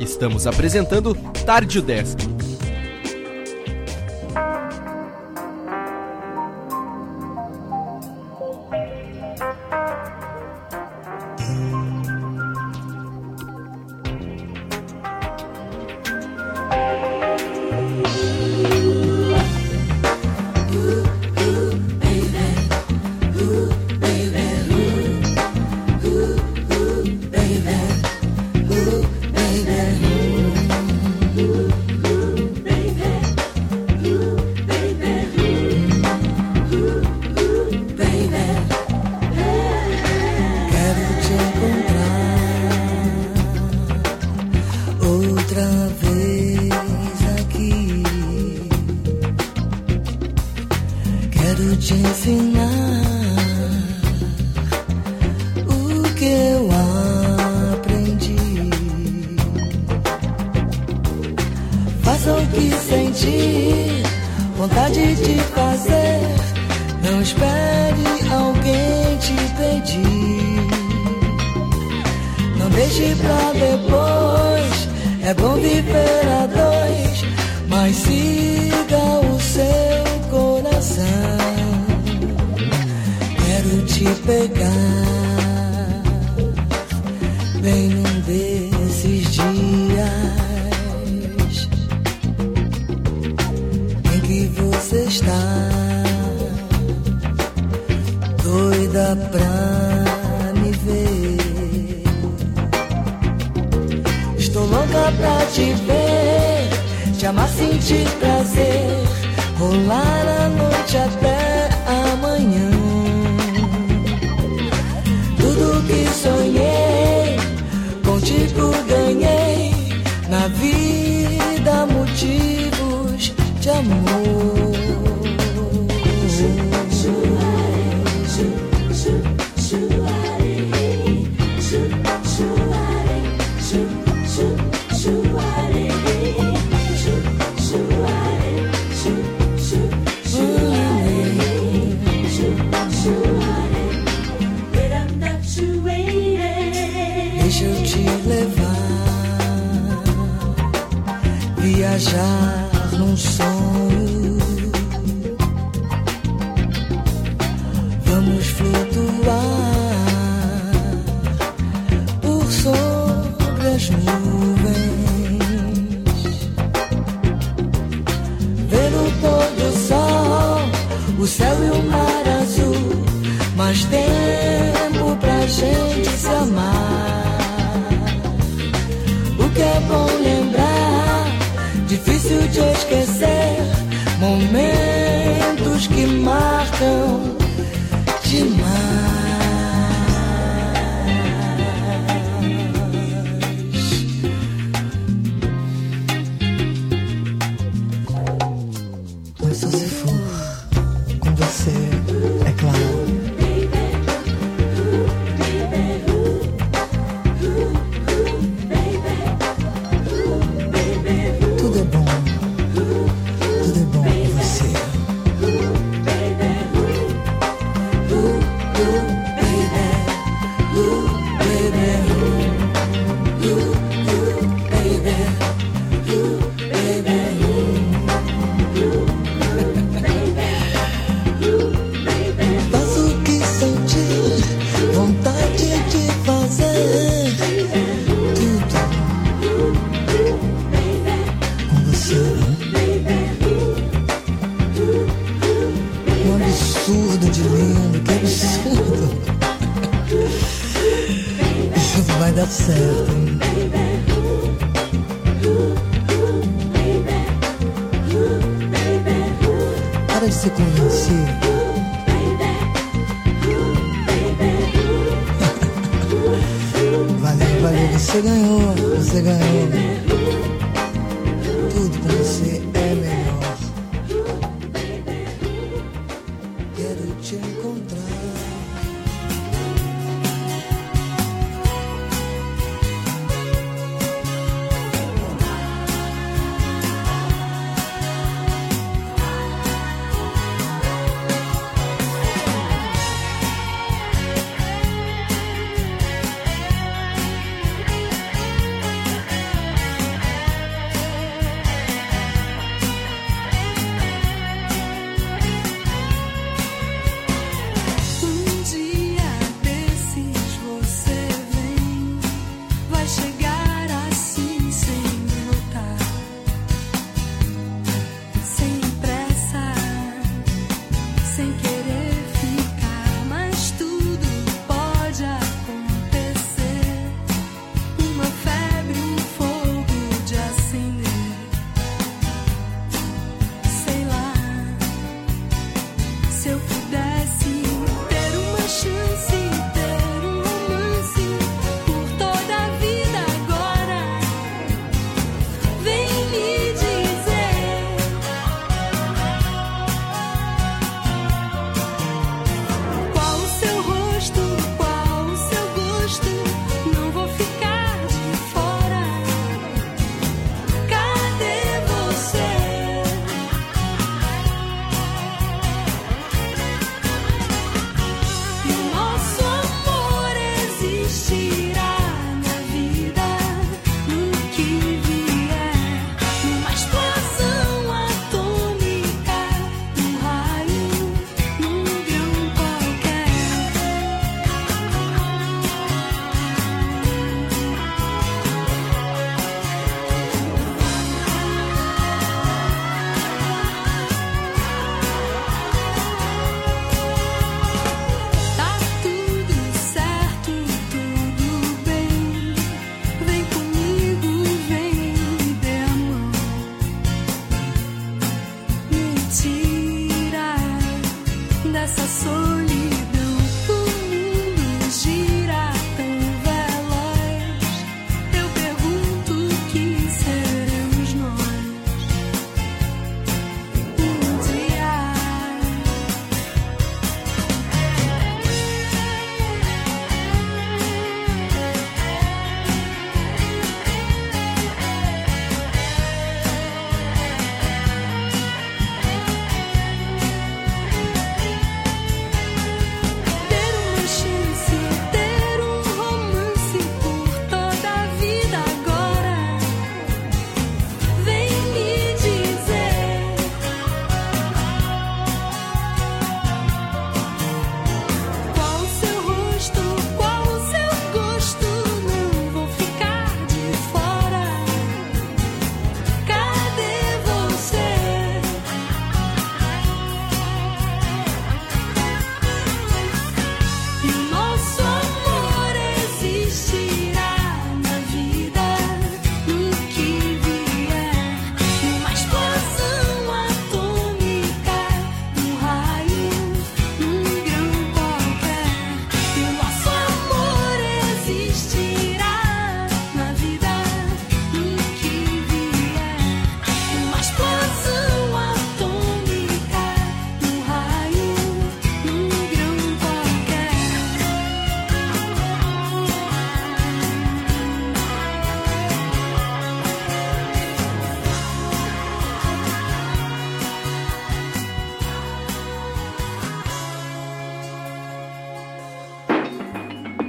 Estamos apresentando Tarde Udesc.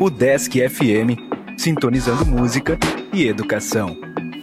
o Desk FM, sintonizando música e educação.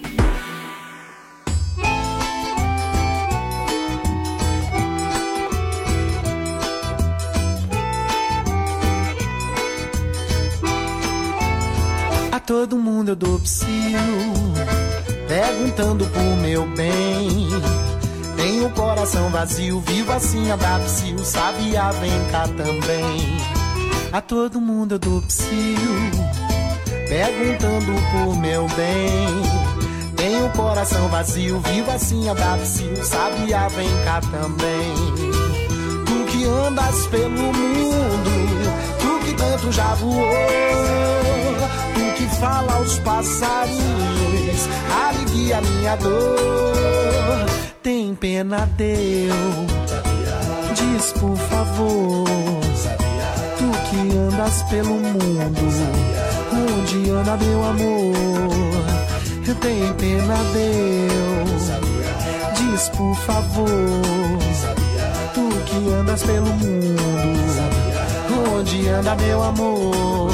A todo mundo eu dou psiu, perguntando por meu bem. Tenho o coração vazio, vivo assim a dar psiu, sabia, vem cá também. A todo mundo eu dou psiu, perguntando por meu bem. Tenho o coração vazio, vivo assim a dar psiu, sabia, vem cá também. Tu que andas pelo mundo, tu que tanto já voou, tu que fala aos passarinhos, alivia minha dor. Tem pena, Deus, diz por favor. Tu que andas pelo mundo, onde anda meu amor? Tem pena, Deus, diz por favor. Tu que andas pelo mundo, onde anda meu amor?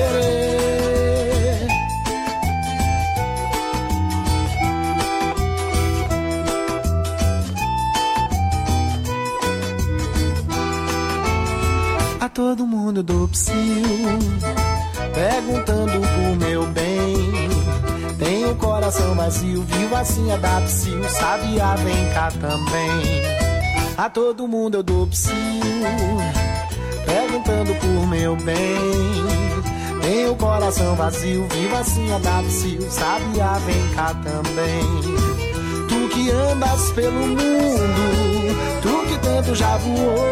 A todo mundo dou psiu, perguntando por meu bem. Tenho o coração vazio, vivo assim a dar psiu, sabia, vem cá também. A todo mundo eu dou psiu, perguntando por meu bem. Tenho o coração vazio, vivo assim a dar psiu, sabia, vem cá também. Tu que andas pelo mundo, tu que tanto já voou,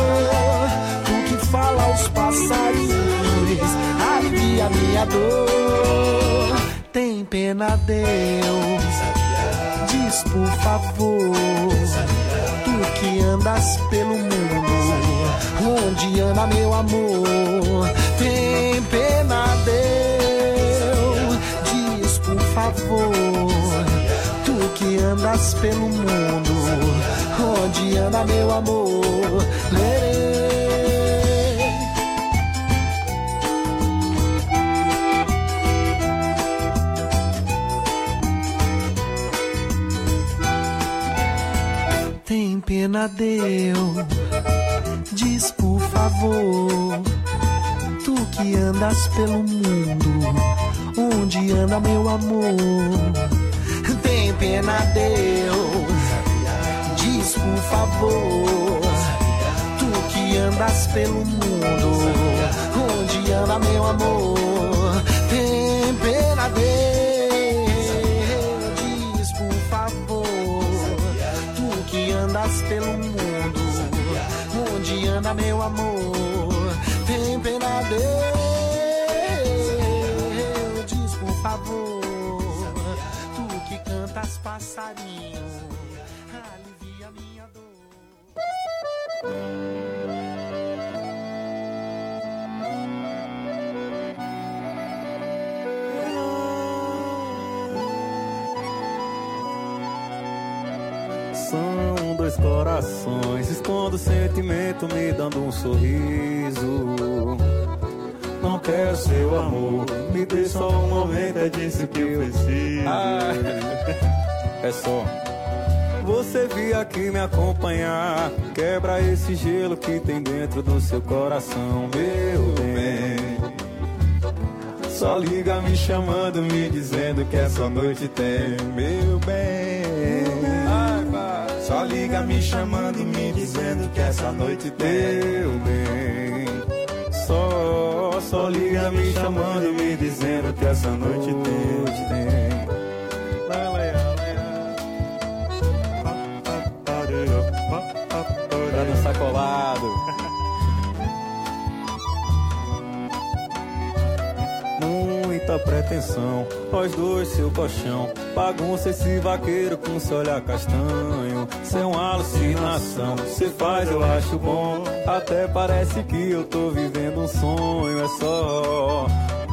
fala aos passarinhos, alivia minha dor. Tem pena, Deus, diz por favor. Tu que andas pelo mundo, onde anda meu amor? Tem pena, Deus, diz por favor. Tu que andas pelo mundo, onde anda meu amor? Tem pena, Deus, diz por favor. Tu que andas pelo mundo, onde anda meu amor? Tem pena, Deus, diz por favor. Tu que andas pelo mundo, onde anda meu amor? Tem pena, Deus, diz por favor. Que andas pelo mundo, onde anda meu amor? Tem pena, Deus, diz por favor. Tu que cantas passarinho, alivia minha dor. São dois corações, escondo o sentimento, me dando um sorriso. Não quero seu amor, me dê só um momento, é disso que eu preciso. É só você vir aqui me acompanhar, quebra esse gelo que tem dentro do seu coração, meu bem. Só liga me chamando, me dizendo que essa noite tem, meu bem. Só liga me chamando, me dizendo que essa noite tem, meu bem. Só liga me chamando, me dizendo que essa noite tem. Pra dançar colado. Muita pretensão, nós dois seu colchão. Bagunça esse vaqueiro com seu olhar castanho. Cê é uma alucinação, cê faz eu acho bom. Até parece que eu tô vivendo um sonho. É só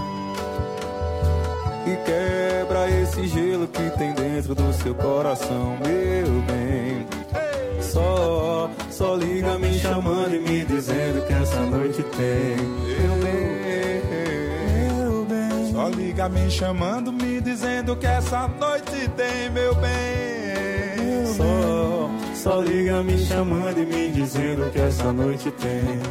e quebra esse gelo que tem dentro do seu coração, meu bem. Só liga me chamando e me dizendo que essa noite tem, meu bem. liga me chamando, me dizendo que essa noite tem, meu bem. Só liga me chamando e me dizendo que essa noite tem.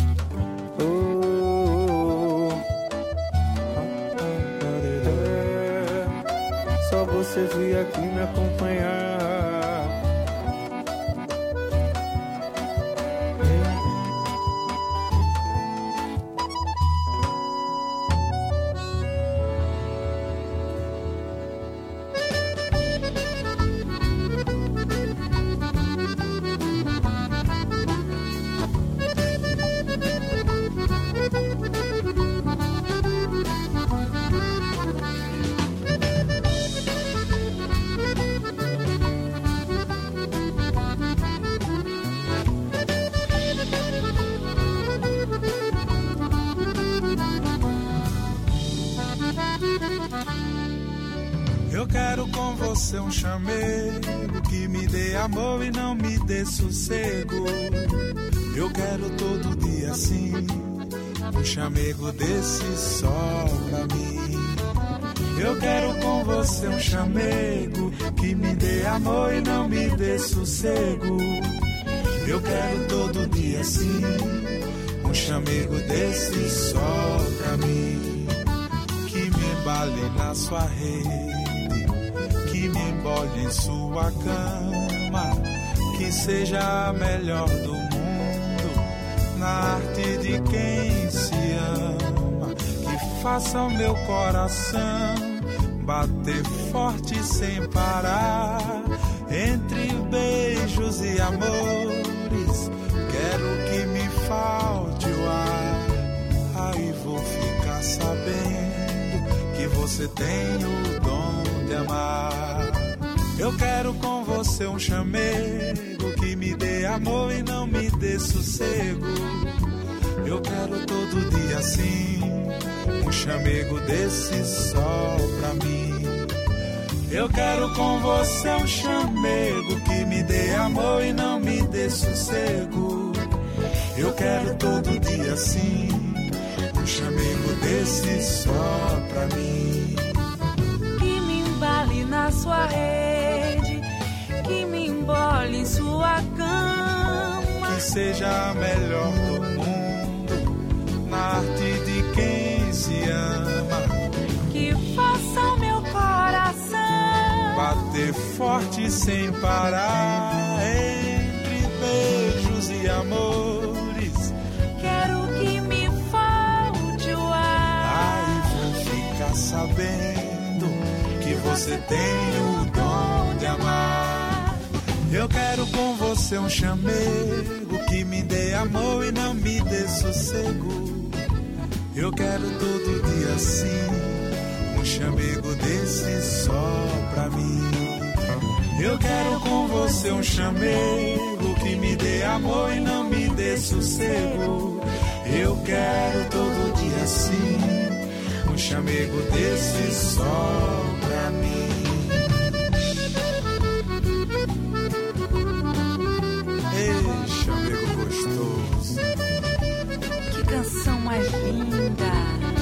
Só você vir aqui me acompanhar. Eu quero com você um chamego que me dê amor e não me dê sossego. Eu quero todo dia assim, um chamego desse só pra mim. Eu quero com você um chamego que me dê amor e não me dê sossego. Eu quero todo dia assim, um chamego desse só pra mim. Que me embale na sua rede, que me embole em sua cama, que seja a melhor do mundo, na arte de quem se ama, que faça o meu coração bater forte sem parar, entre beijos e amores, quero que me falte o ar, aí vou ficar sabendo que você tem o dom de amar. Eu quero com você um chamego que me dê amor e não me dê sossego. Eu quero todo dia assim, um chamego desse só pra mim. Eu quero com você um chamego que me dê amor e não me dê sossego. Eu quero todo dia assim, um chamego desse só pra mim. Que me embale na sua rede, que me embole em sua cama, que seja a melhor do mundo, na arte de quem se ama, que faça o meu coração bater forte sem parar, entre beijos e amores. Quero que me falte o ar, aí vou ficar sabendo que você tem o dom de amar. Eu quero com você um chamego que me dê amor e não me dê sossego. Eu quero todo dia assim, um chamego desse só pra mim. Eu quero com você um chamego que me dê amor e não me dê sossego. Eu quero todo dia assim, um chamego desse só pra mim. Ei, chamego gostoso. que canção mais linda.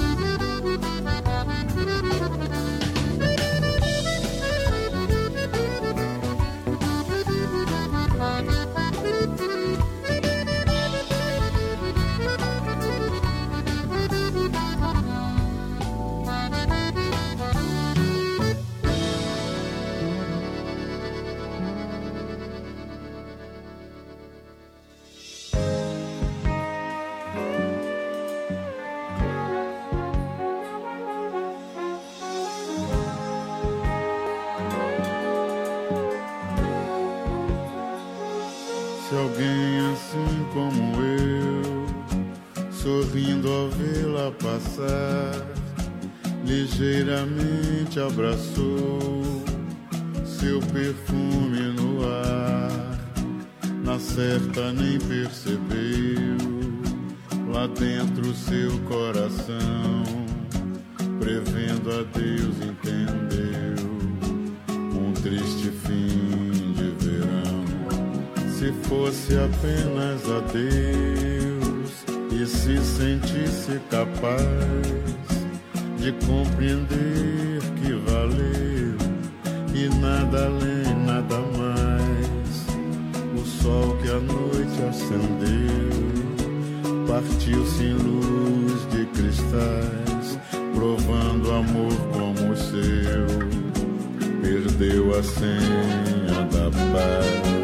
Se alguém assim como eu, sorrindo ao vê-la passar, ligeiramente abraçou seu perfume no ar, na certa nem percebeu, lá dentro seu coração, prevendo a Deus entendeu, um triste fim de verão. Se fosse apenas a Deus e se sentisse capaz de compreender que valeu e nada além, nada mais. O sol que a noite acendeu partiu sem luz de cristais, provando amor como o seu, perdeu a senha da paz.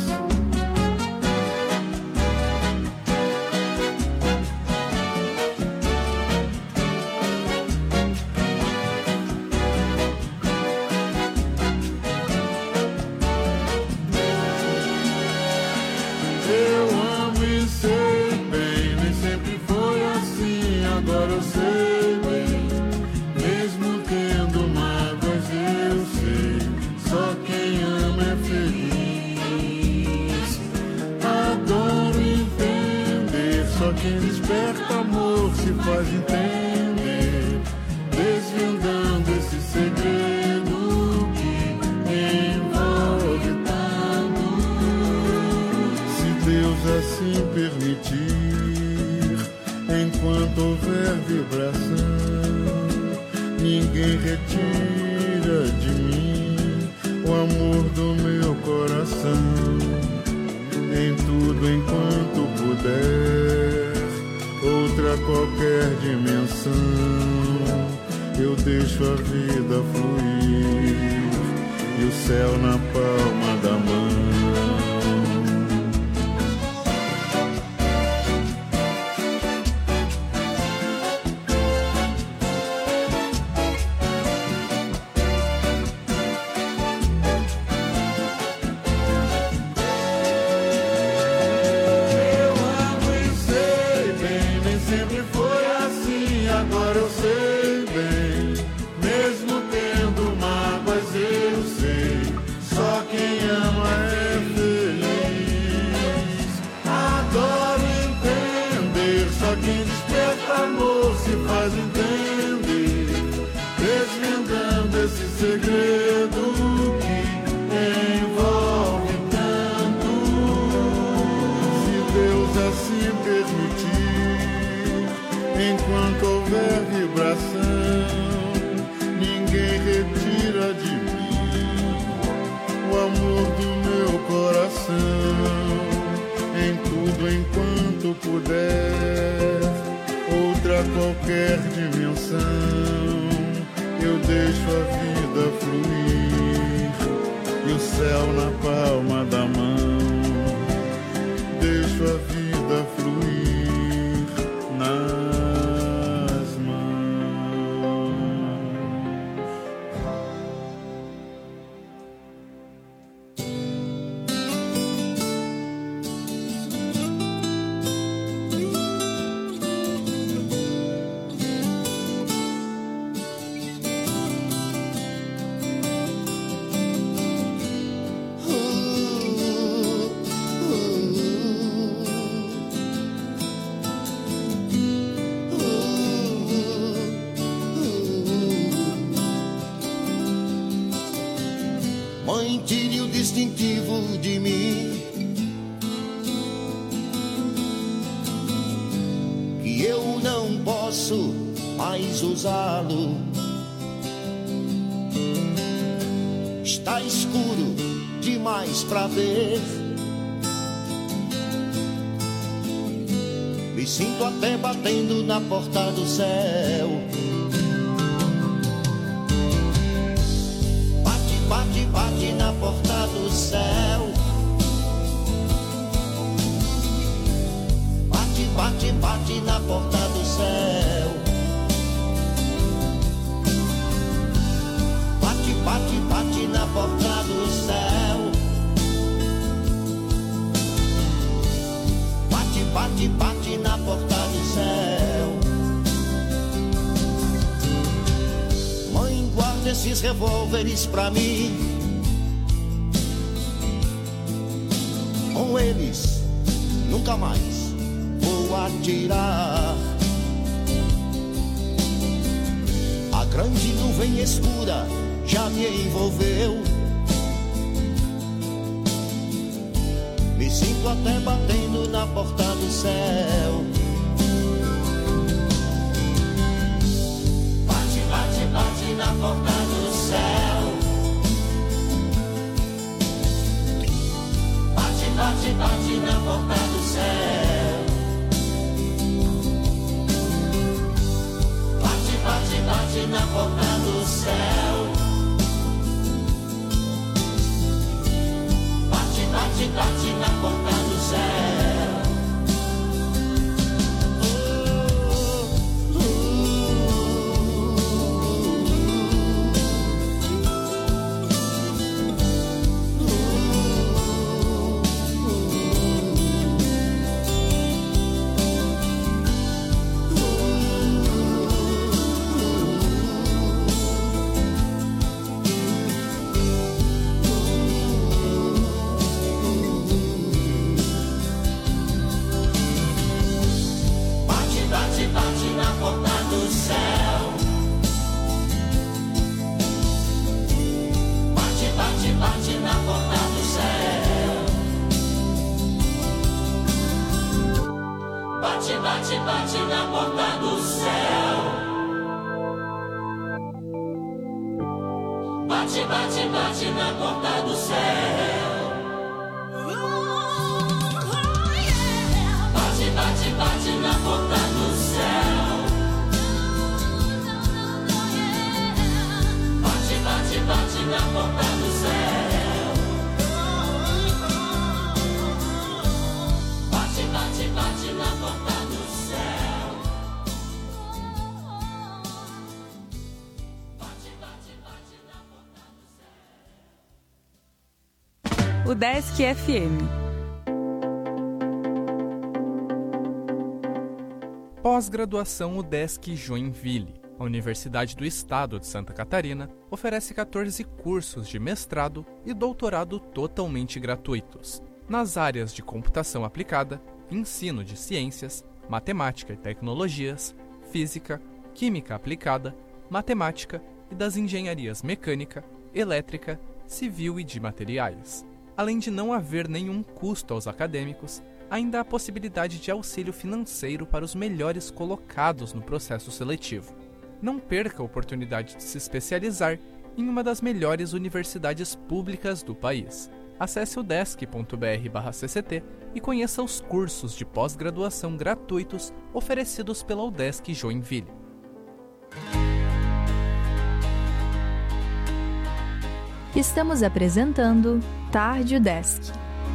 Quem desperta amor se faz entender, desvendando esse segredo que envolve tanto. Se Deus assim permitir, enquanto houver vibração, ninguém retira de mim o amor do meu coração. Em tudo enquanto puder, outra qualquer dimensão, eu deixo a vida fluir e o céu na palma da mão. Enquanto houver vibração, ninguém retira de mim o amor do meu coração. Em tudo enquanto puder, outra qualquer dimensão, eu deixo a vida fluir e o céu na palma da mão. Deixo a vida fluir nas mãos. Mãe, tire o distintivo de mim, que eu não posso mais usá-lo. Está escuro demais pra ver, me sinto até batendo na porta do céu. Bate, bate na porta do céu. Bate, bate, bate na porta do céu. Bate, bate, bate na porta do céu. Bate, bate, bate na porta do céu. Mãe, guarda esses revólveres pra mim. Com eles nunca mais vou atirar. A grande nuvem escura já me envolveu. Me sinto até batendo na porta do céu. porta do céu. Bate, bate, bate na porta do céu. Bate, bate, bate na porta do céu. Bate, bate, bate na porta do céu. Bate, bate na porta do céu. Bate, bate, bate na porta do céu. Bate, bate, bate na porta do céu. Bate, bate, bate na porta do céu. Bate, bate, bate na porta do céu. UDESC FM. Pós-graduação UDESC Joinville. A Universidade do Estado de Santa Catarina oferece 14 cursos de mestrado e doutorado totalmente gratuitos, nas áreas de computação aplicada, ensino de ciências, matemática e tecnologias, física, química aplicada, matemática e das engenharias mecânica, elétrica, civil e de materiais. Além de não haver nenhum custo aos acadêmicos, ainda há a possibilidade de auxílio financeiro para os melhores colocados no processo seletivo. Não perca a oportunidade de se especializar em uma das melhores universidades públicas do país. Acesse o udesc.br/cct e conheça os cursos de pós-graduação gratuitos oferecidos pela UDESC Joinville. Estamos apresentando Tarde UDESC.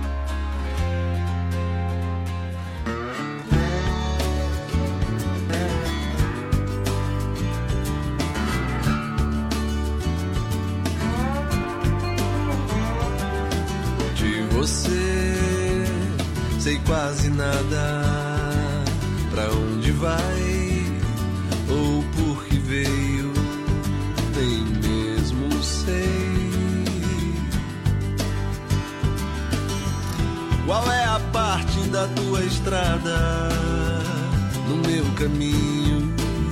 De você sei quase nada, pra onde vai ou por que veio, nem mesmo sei. Qual é a parte da tua estrada no meu caminho?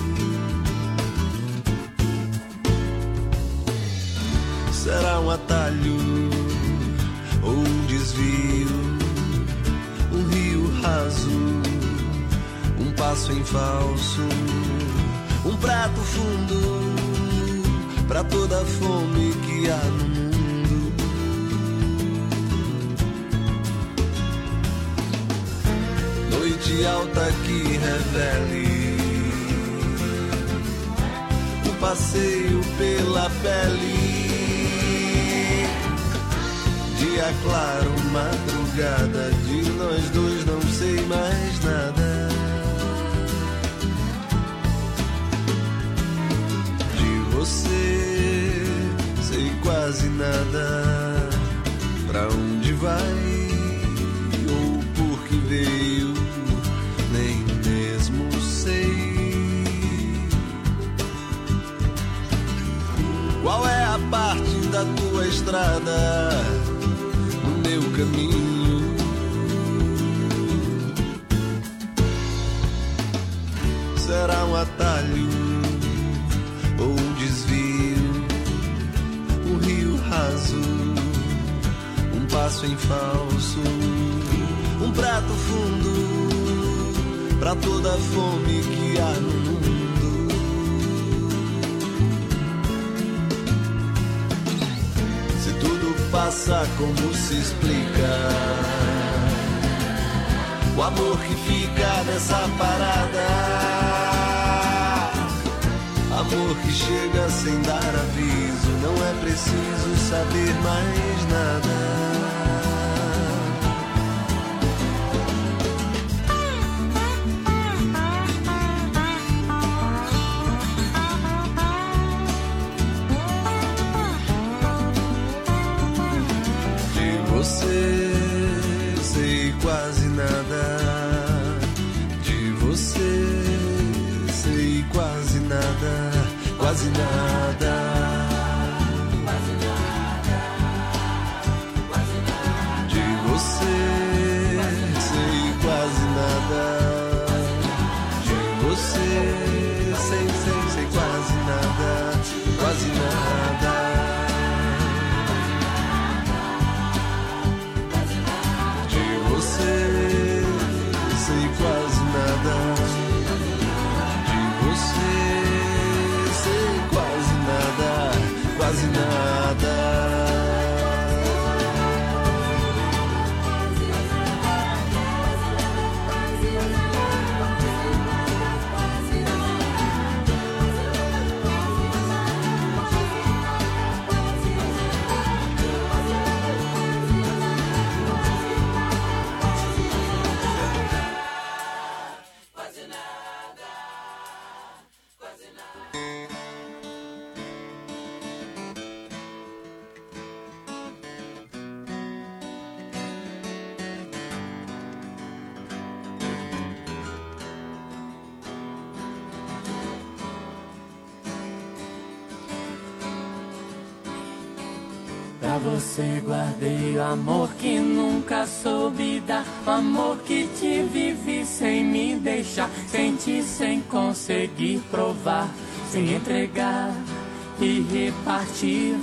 Será um atalho ou um desvio? Um rio raso, um passo em falso, um prato fundo pra toda a fome que há no mundo. Noite alta que revele um passeio pela pele. Dia claro, madrugada, de nós dois não sei mais nada. De você sei quase nada, pra onde vai ou por que veio, nem mesmo sei. Qual é a parte da tua estrada no meu caminho? Será um atalho ou um desvio? Um rio raso, um passo em falso, um prato fundo pra toda a fome que há no mundo. passa, como se explica? O amor que fica nessa parada, amor que chega sem dar aviso, não é preciso saber mais nada. Sei quase nada de você, sei quase nada, quase nada, quase nada, quase nada de você, sei quase nada de você, sei quase nada, quase nada. Sei quase nada de você, sei quase nada, quase nada. Pra você guardei o amor que nunca soube dar, o amor que te vivi sem me deixar, senti sem conseguir provar, sem entregar e repartir.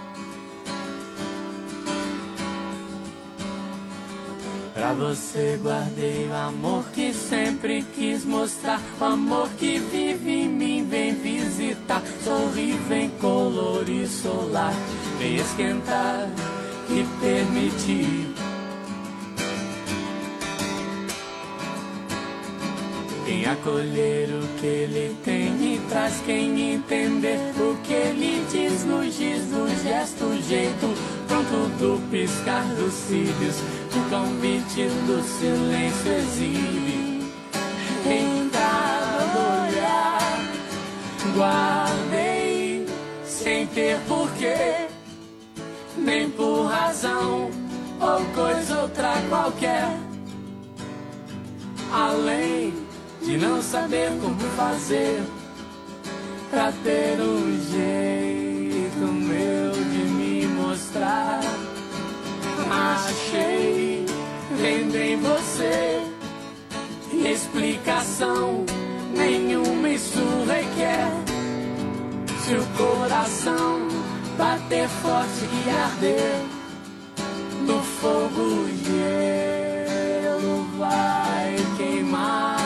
Pra você guardei o amor que sempre quis mostrar, o amor que vive em mim, vem visitar, sorri, vem colorir solar, vem esquentar e permitir. Quem acolher o que ele tem e traz quem entender o que ele diz no giz, do gesto, jeito, pronto do piscar dos cílios, o convite do silêncio exibe. Em cada olhar guardei sem ter porquê, nem por razão ou coisa outra qualquer, além de não saber como fazer pra ter um jeito meu de me mostrar. Achei vendo em você explicação nenhuma, isso requer. Se o coração bater forte e arder no fogo, o gelo vai queimar.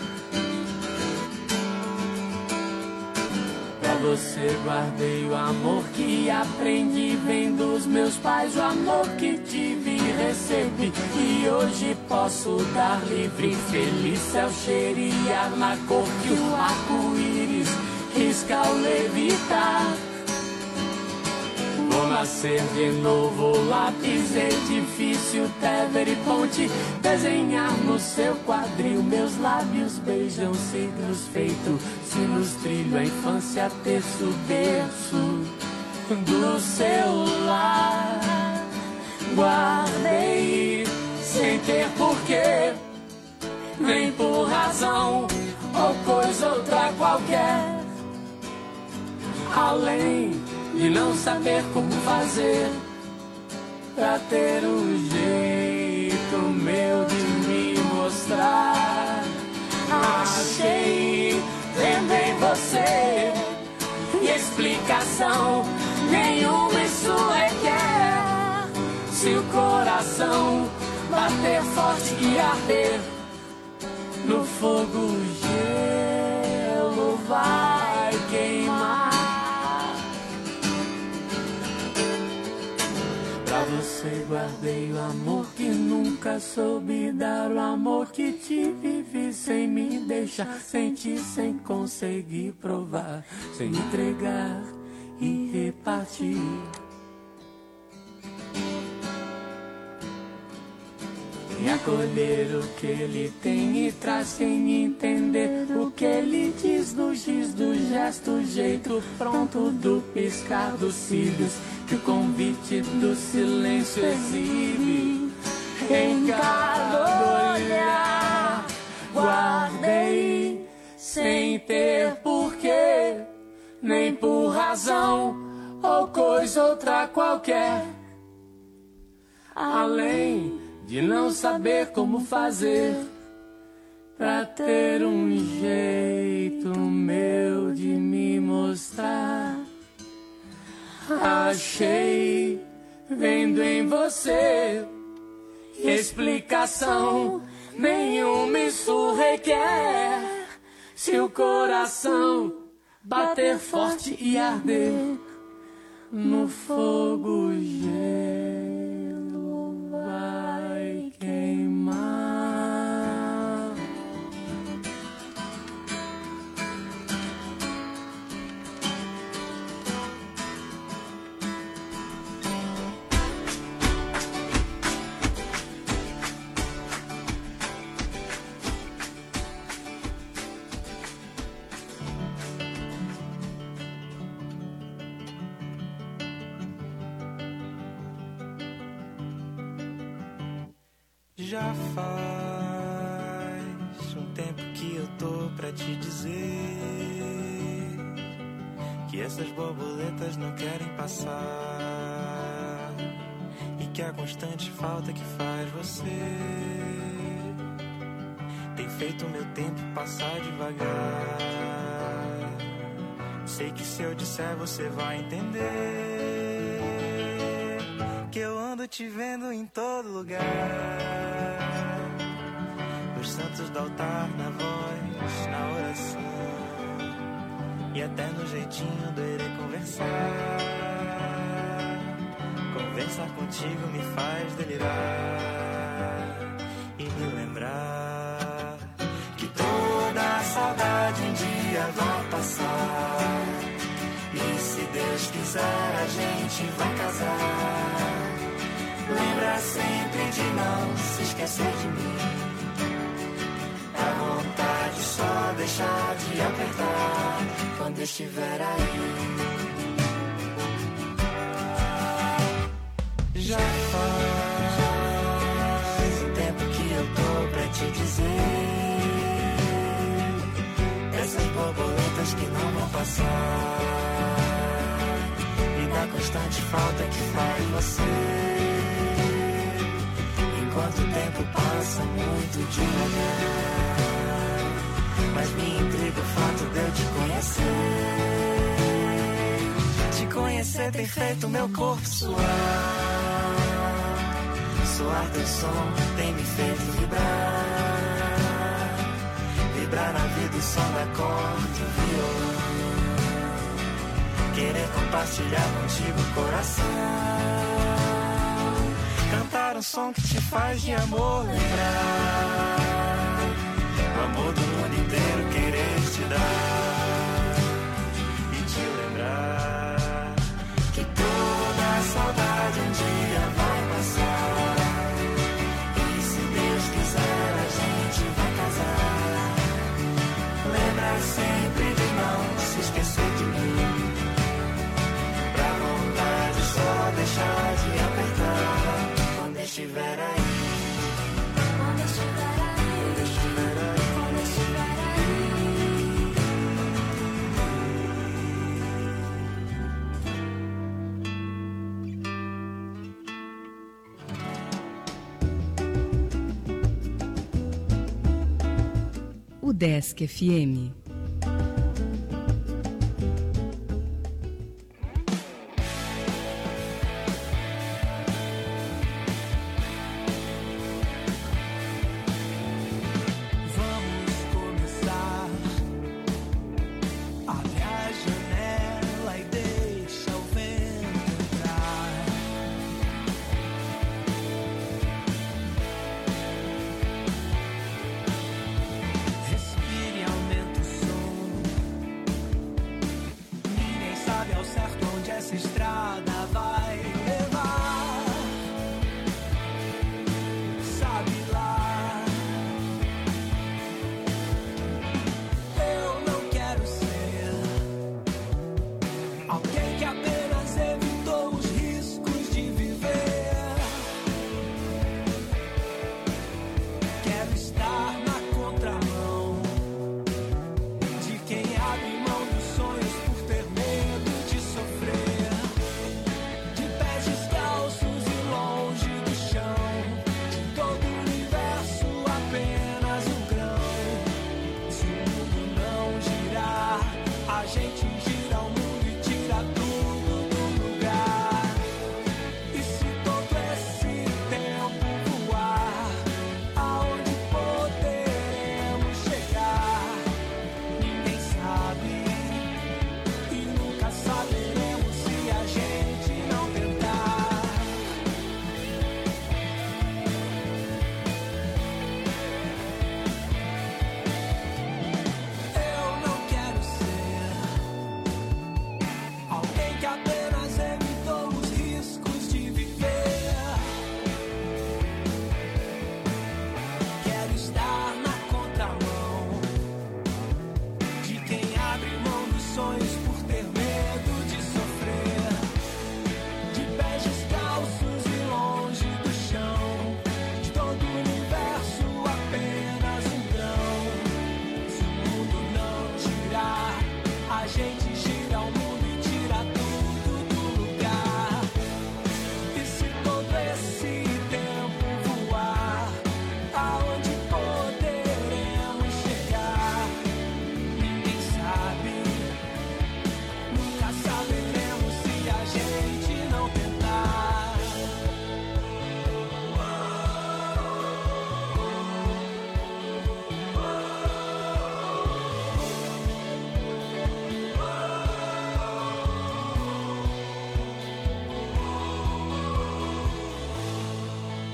Pra você guardei o amor que aprendi, vem dos meus pais, o amor que tive e recebi, e hoje posso dar livre, feliz céu cheirar na cor que o arco-íris risca ao levitar. Vou nascer de novo, lápis, edifício, Tever e ponte, desenhar no seu quadril, meus lábios beijam signos feito, sinos trilho, a infância terço, berço do seu lar. Guardei sem ter porquê, nem por razão ou coisa outra qualquer, além de não saber como fazer pra ter um jeito meu de me mostrar. Achei vendo em você explicação nenhuma, isso requer. Se o coração bater forte e arder no fogo, o gelo vai queimar. Pra Pra você guardei o amor que nunca soube dar, o amor que te vivi sem me deixar sentir, sem conseguir provar, sem entregar e repartir. E acolher o que ele tem e traz sem entender o que ele diz no giz do gesto, jeito pronto do piscar dos cílios, que o convite do silêncio exibe. Em cada olhar guardei sem ter porquê, nem por razão ou coisa outra qualquer, além de não saber como fazer pra ter um jeito meu de me mostrar. Achei, vendo em você, explicação nenhuma isso requer. Se o coração bater forte e arder no fogo gelo vai queimar. Já faz um tempo que eu tô pra te dizer que essas borboletas não querem passar e que a constante falta que faz você tem feito o meu tempo passar devagar. Sei que se eu disser você vai entender que eu ando te vendo em todo lugar, nos santos do altar, na voz, na oração e até no jeitinho do irei conversar. Conversar contigo me faz delirar e me lembrar que toda a saudade um dia vai passar e se Deus quiser a gente vai casar. Lembra sempre de não se esquecer de mim, a vontade só deixar de apertar quando estiver aí. Já faz um tempo que eu tô pra te dizer essas borboletas que não vão passar e da constante falta que faz você. Enquanto o tempo passa muito devagar, mas me intriga o fato de eu te conhecer. Te conhecer tem feito meu corpo suar. Soar teu som tem me feito vibrar. Vibrar na vida o som da corda, o violão. Querer compartilhar contigo o coração. Cantar um som que te faz de amor lembrar o amor do mundo inteiro querer te dar e te lembrar que toda a saudade um dia vai passar e se Deus quiser a gente vai casar. Lembra sempre de não se esquecer de mim, pra vontade só deixar de apertar quando estiver aí. Quando estiver aí, quando estiver aí, quando estiver aí. UDESC FM.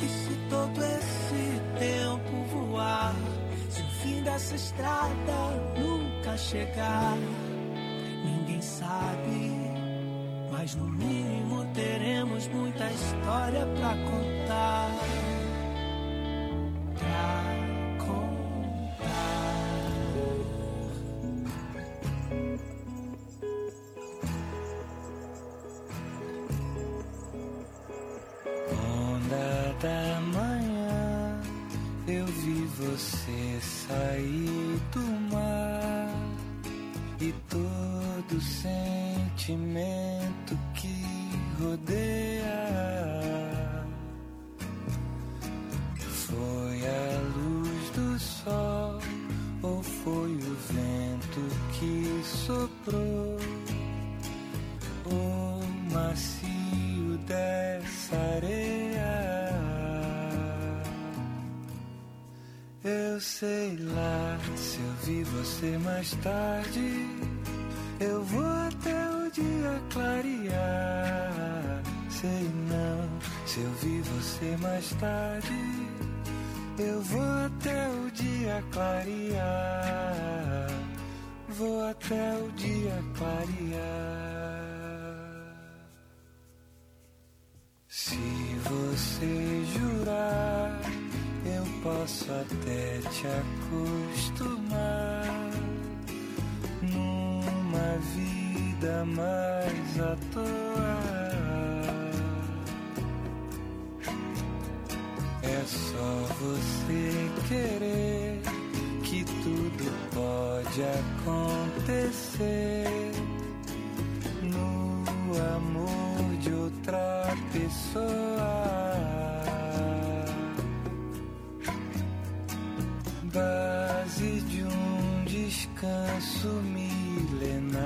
E se todo esse tempo voar, se o fim dessa estrada nunca chegar, ninguém sabe, mas no mínimo teremos muita história pra contar. Da manhã eu vi você sair do mar e todo sentimento que rodeia foi a luz do sol ou foi o vento que soprou o macio dessa areia. Eu sei lá, se eu vi você mais tarde, eu vou até o dia clarear. Sei não, se eu vi você mais tarde, eu vou até o dia clarear. Vou até o dia clarear. Se você jurar, eu posso até te acostumar numa vida mais à toa. É só você querer que tudo pode acontecer no amor de outra pessoa. Base de um descanso milenar.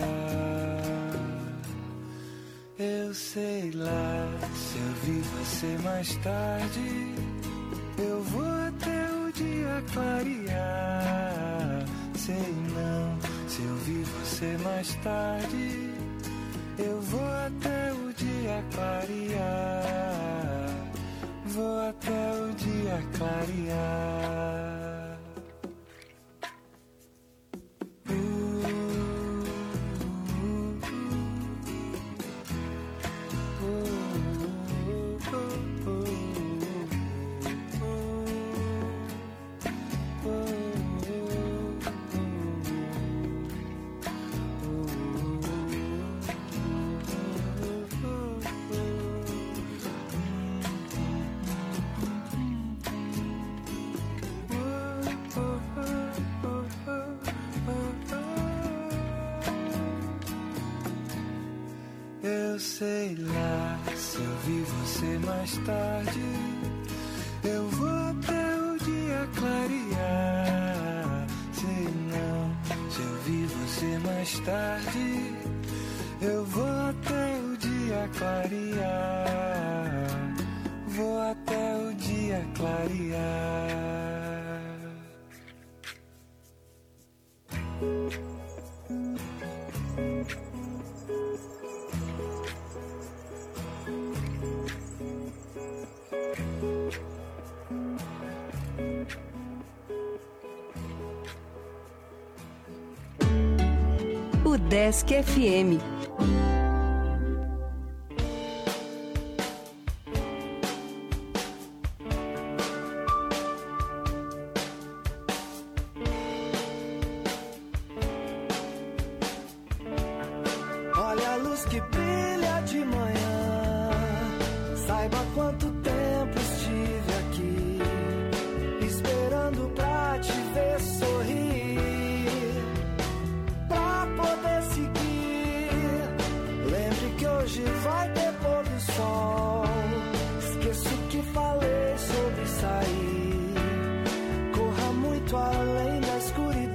Eu sei lá, se eu vi você mais tarde, eu vou até o dia clarear. Sei não, se eu vi você mais tarde, eu vou até o dia clarear. Vou até o dia clarear. Sei lá, se eu vi você mais tarde, eu vou até o dia clarear. Sei não, se eu vi você mais tarde, eu vou até o dia clarear. Vou até o dia clarear. Desk FM. Olha a luz que brilha de manhã, saiba quanto tempo estive aqui, esperando pra te ver sorrir, pra poder seguir. Lembre que hoje vai ter pôr do sol, esqueço que falei sobre sair, corra muito além da escuridão.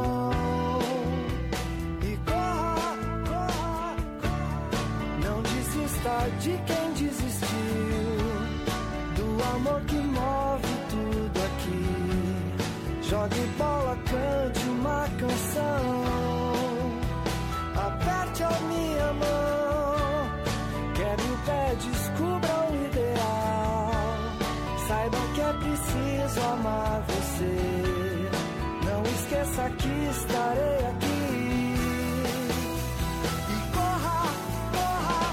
De quem desistiu do amor que move tudo aqui. Jogue bola, cante uma canção, aperte a minha mão, quebre o pé, descubra o ideal. preciso amar você. Não esqueça que estarei aqui. E corra, corra,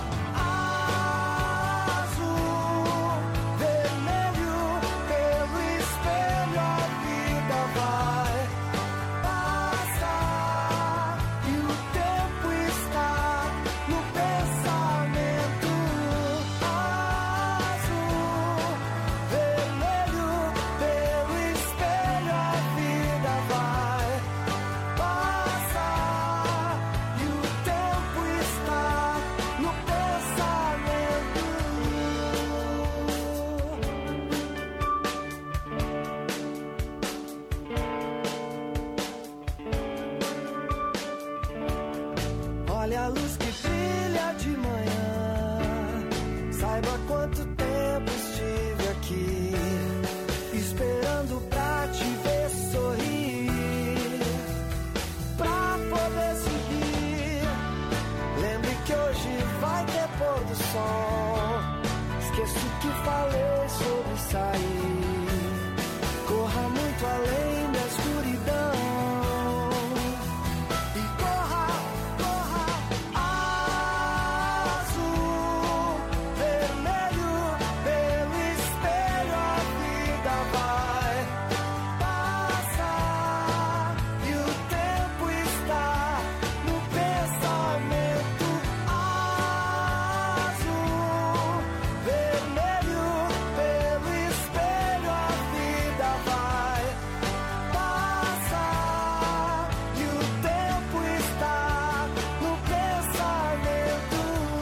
azul, vermelho, pelo espelho a vida vai passar. E o tempo está no pensamento. Azul, vermelho, pelo espelho a vida vai passar. E o tempo está no pensamento. Olha a luz que brilha de manhã. Saiba quanto tempo estive aqui, esperando pra te ver sorrir, pra poder seguir. Lembre que hoje vai ter pôr do sol. Esqueço que falei sobre sair. Corra muito além da escuridão. E corra, corra, azul, vermelho, pelo espelho a vida vai passar. E o tempo está no pensamento. Azul, vermelho, pelo espelho a vida vai passar. E o tempo está no pensamento.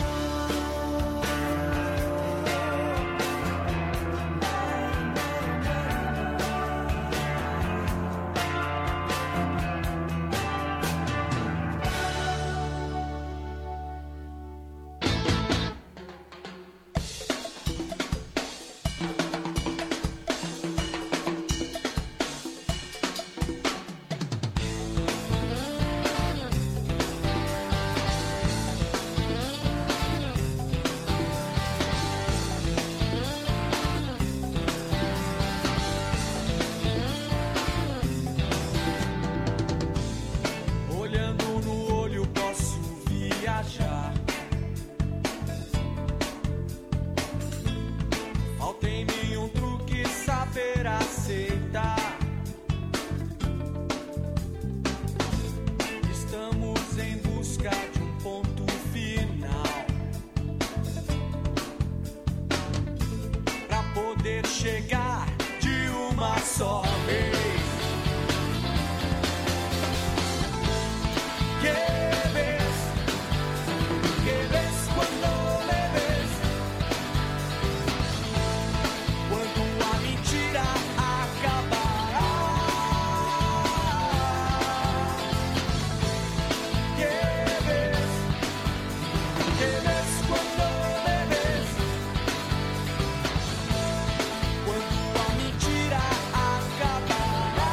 Olhando no olho posso viajar. Falta em mim um truque, saber aceitar. Estamos em busca de um ponto final, pra poder chegar de uma só vez. Que ves cuando me ves, quando a mentira acabará. Que ves cuando me ves, quando a mentira acabará.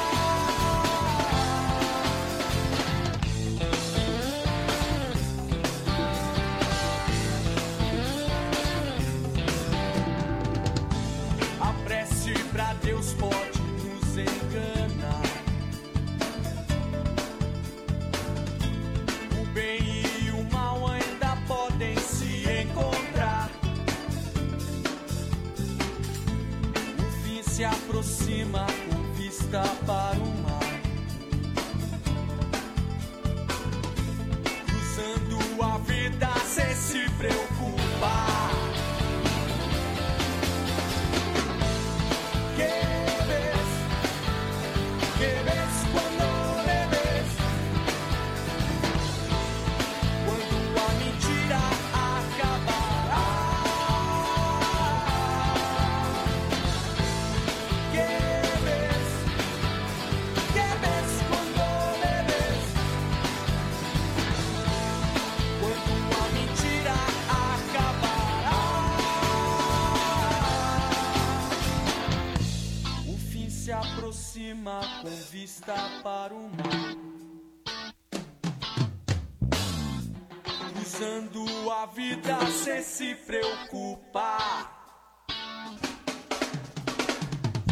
A prece pra Deus pode nos enganar. O bem e o mal ainda podem se encontrar. O fim se aproxima com vista para o mar, cruzando a vida sem se preocupar. Que ves cuando me ves, quando a mentira acabará. Que ves quando me ves, quando a mentira acabará. O fim se aproxima com vista para o mar, cruzando a vida sem se preocupar.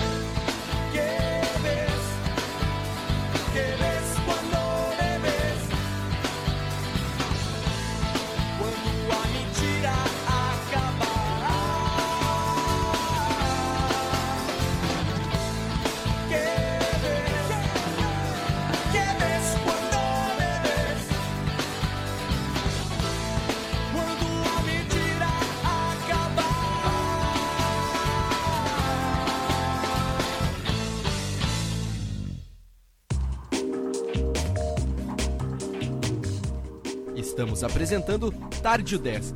Estamos apresentando Tarde Desk.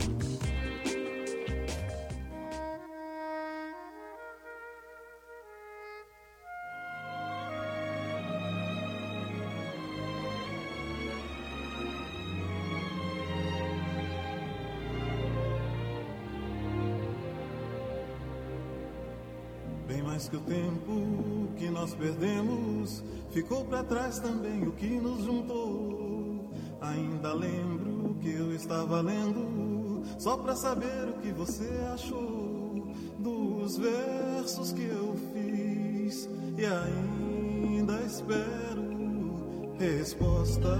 Bem mais que o tempo que nós perdemos, ficou pra trás também o que nos juntou. Ainda lembro que eu estava lendo, só pra saber o que você achou dos versos que eu fiz, e ainda espero resposta.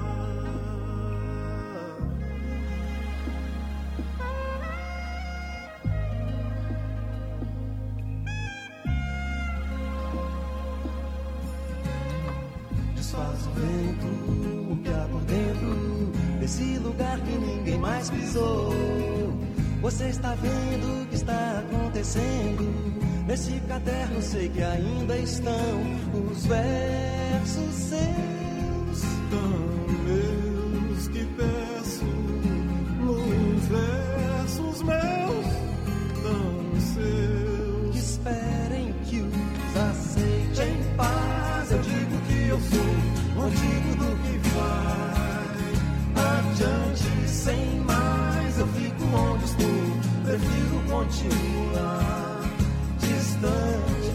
Desfaz o vento, o que há por dentro desse lugar que ninguém mais pisou. Você está vendo o que está acontecendo nesse caderno, sei que ainda estão os versos seus, tão meus que peço, nos versos meus, tão seus, que esperem que os aceite em paz. Eu digo que eu sou o antigo do que vai adiante sem mais. Eu fico onde estou, prefiro continuar distante.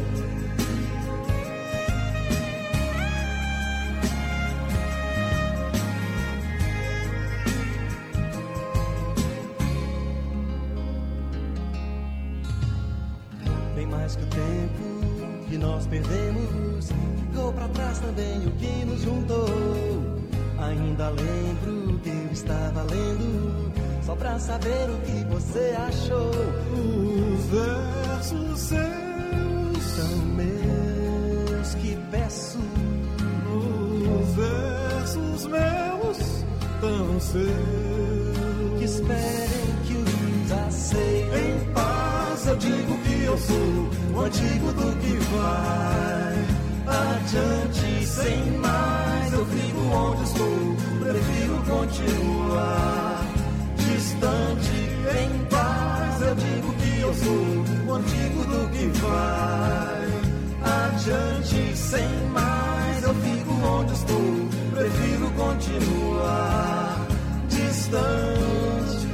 Bem mais que o tempo que nós perdemos, ficou pra trás também o que nos juntou. Ainda lembro que eu estava lendo, só pra saber o que você achou. Os versos seus são meus que peço, os versos meus tão seus, que esperem que os aceitem em paz. Eu digo que eu sou o antigo do que vai adiante sem mais. Eu fico onde estou, prefiro continuar distante em paz. Eu digo que eu sou o antigo do que vai adiante sem mais. Eu fico onde estou, prefiro continuar distante.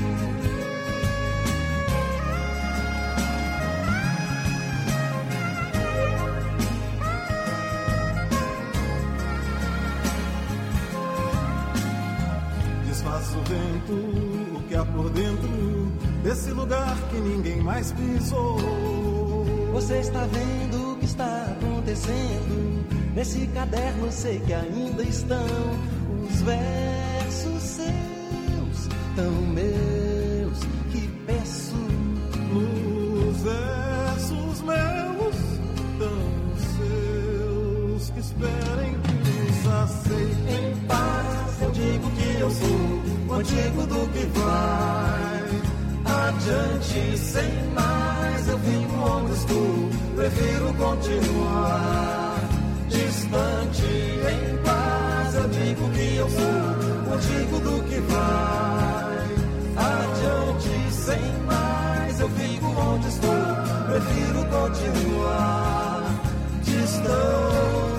Desfaz o vento, o que há por dentro desse lugar que ninguém mais pisou. Você está vendo o que está acontecendo nesse caderno, sei que ainda estão os versos seus, tão meus que peço, os versos meus tão seus, que esperem que os aceitem em paz. Eu digo que eu sou o antigo do que vai adiante sem mais. Eu fico onde estou, prefiro continuar distante em paz. Eu digo que eu sou o antigo do que vai adiante sem mais. Eu fico onde estou, prefiro continuar distante.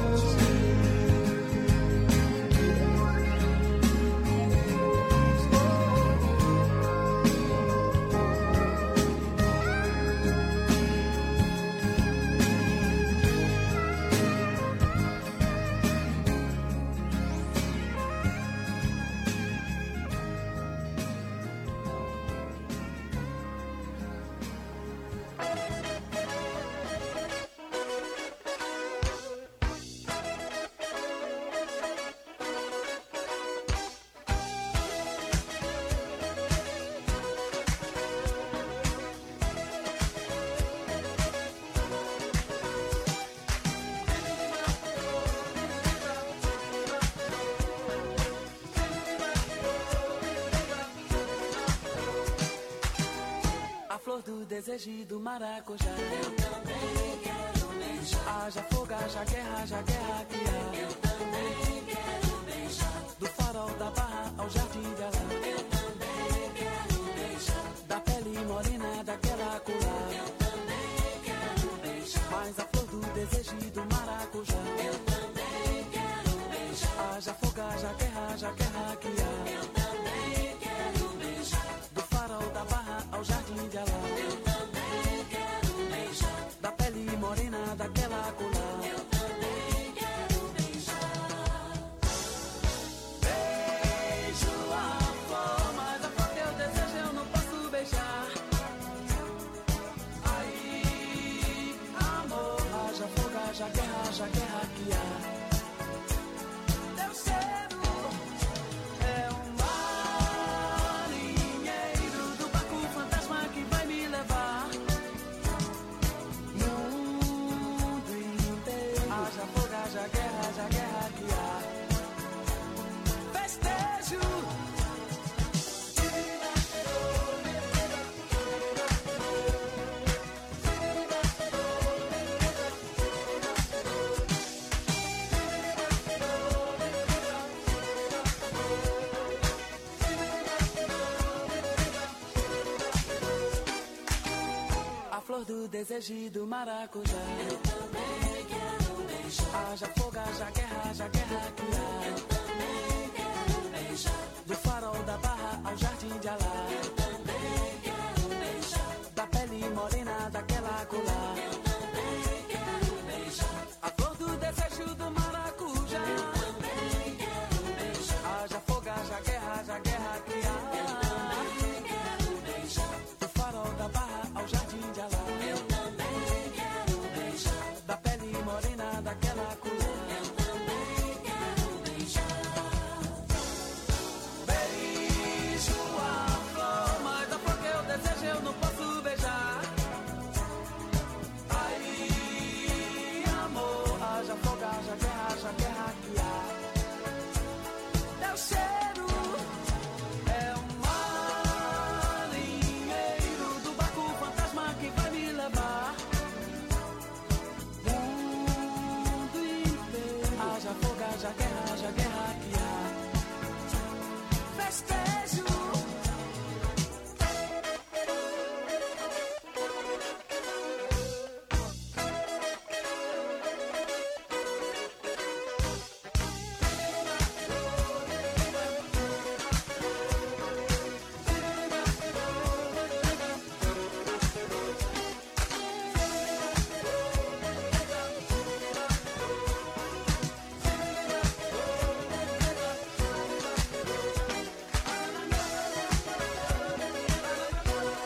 Desejo do maracujá. Eu também quero beijar. Haja fogo, haja guerra que há. Eu também quero beijar. Do farol da barra ao jardim de flor do desejo e do maracujá. Eu também quero beijar. Haja fogo, haja guerra que há. Eu também quero beijar.